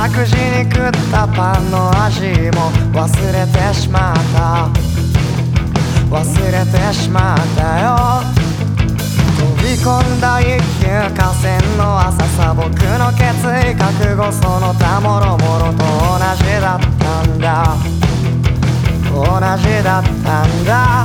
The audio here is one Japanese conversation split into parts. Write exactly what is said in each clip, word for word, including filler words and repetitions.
白時に食ったパンの味も忘れてしまった、忘れてしまったよ。飛び込んだ一級河川の浅さ、僕の決意覚悟その他もろもろと同じだったんだ、同じだったんだ。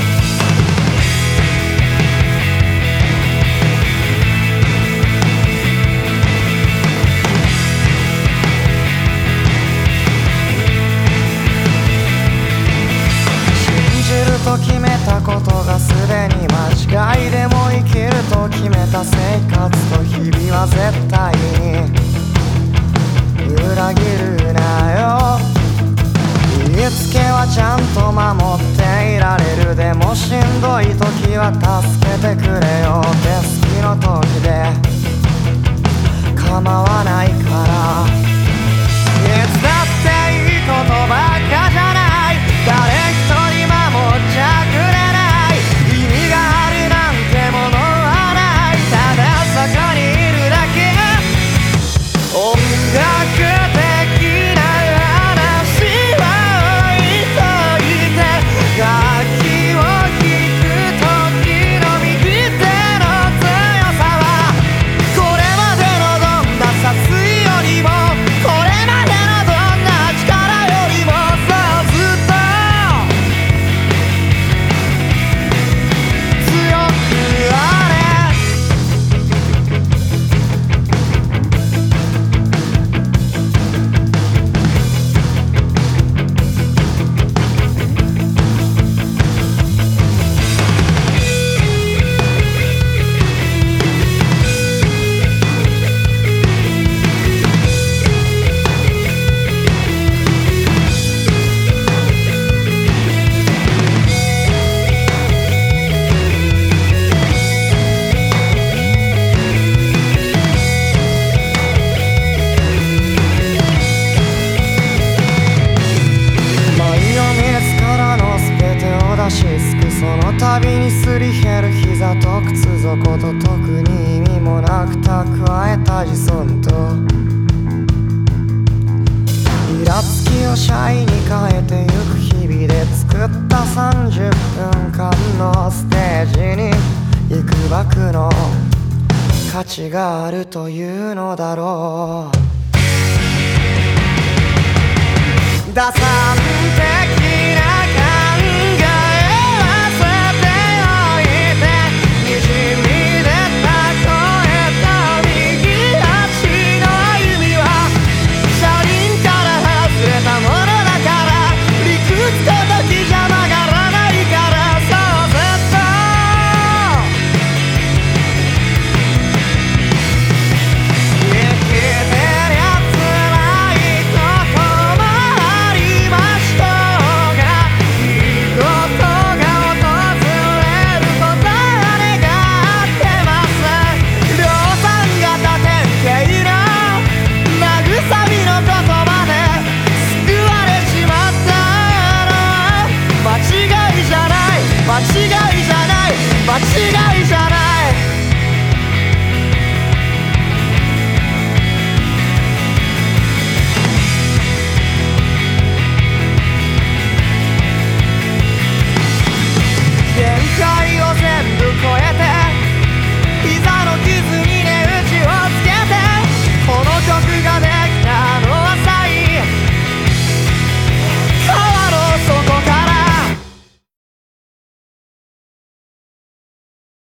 と決めたことがすでに間違いでも生きると決めた生活と日々は絶対に裏切るなよ。言いつけはちゃんと守っていられる、でもしんどい時は助けてくれよって好きの時で構わないから。いつだっていいことばっかじゃない、誰一人守っちゃくれない、意味があるなんてものはない、ただそこにいるだけ。音楽的な話は置いといて、楽器を弾く時の右手の強さはこれまでのどんな殺意よりも、これまでのどんな力よりも、そうずっと旅にすり減る膝と靴底と特に意味もなく蓄えた自尊とイラつきをシャイに変えてゆく日々で作ったさんじゅっぷんかんのステージにいくばくの価値があるというのだろう。打算